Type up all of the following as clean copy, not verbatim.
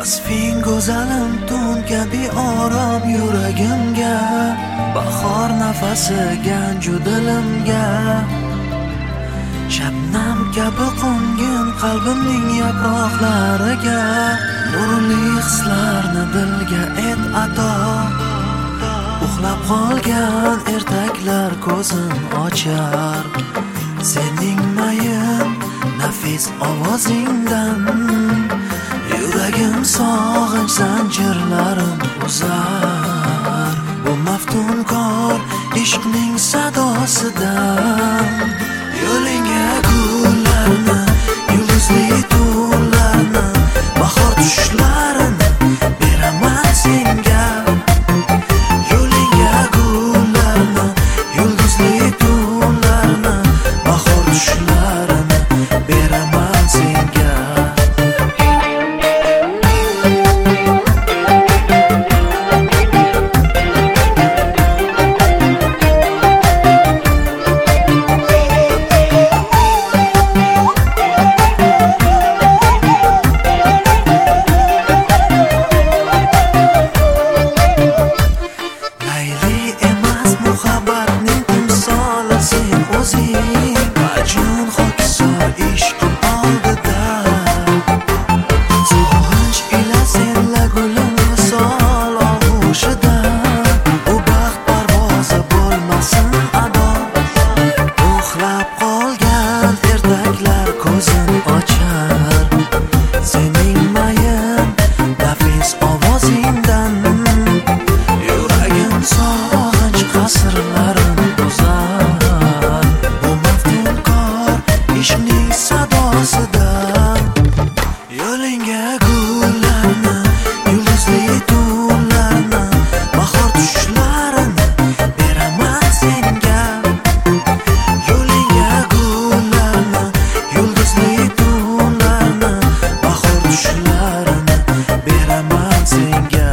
Vasfing go'zalim tun kabi orom yuragimga, bahor nafasi ganju dilimga, shabnam kabi qo'ngin qalbimning yaproqlariga, nurli hislarni dilga et ato. Uxlab qolgan ertaklar ko'zin ochar, sening mayin nafis ovozingdan yuragim sog'inch zanjirlarim uzar. Bu maftunkor ishqning sadosidan yo'lingga gullarni, yulduzli tunlarni, bahor tushlarini beraman senga. Yo'lingga gullarni, yulduzli tunlarni, bahor tushlarini beraman senga. Yo'lingga gullarni, yulduzli tunlarni, bahor tushlarini beraman senga. Yo'lingga gullarni, yulduzli tunlarni, bahor tushlarini beraman senga.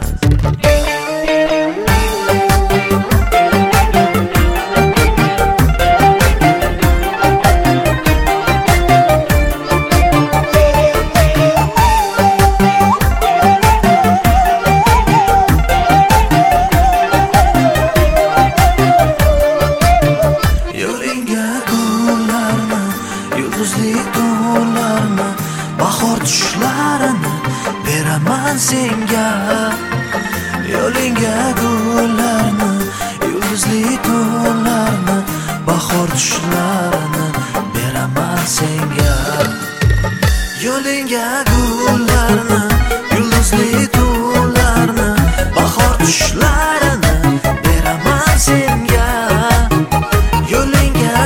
Yulduzli tunlarni, bahor tushlarini beraman senga. Yo'lingga gullarni, yulduzli tunlarni, bahor tushlarini beraman senga. Yo'lingga gullarni, yulduzli tunlarni, bahor tushlarini beraman senga. Yo'lingga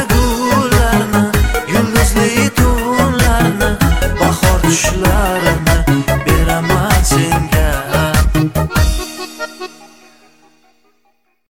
gullarni, yulduzli tunlarni, bahor tushlarini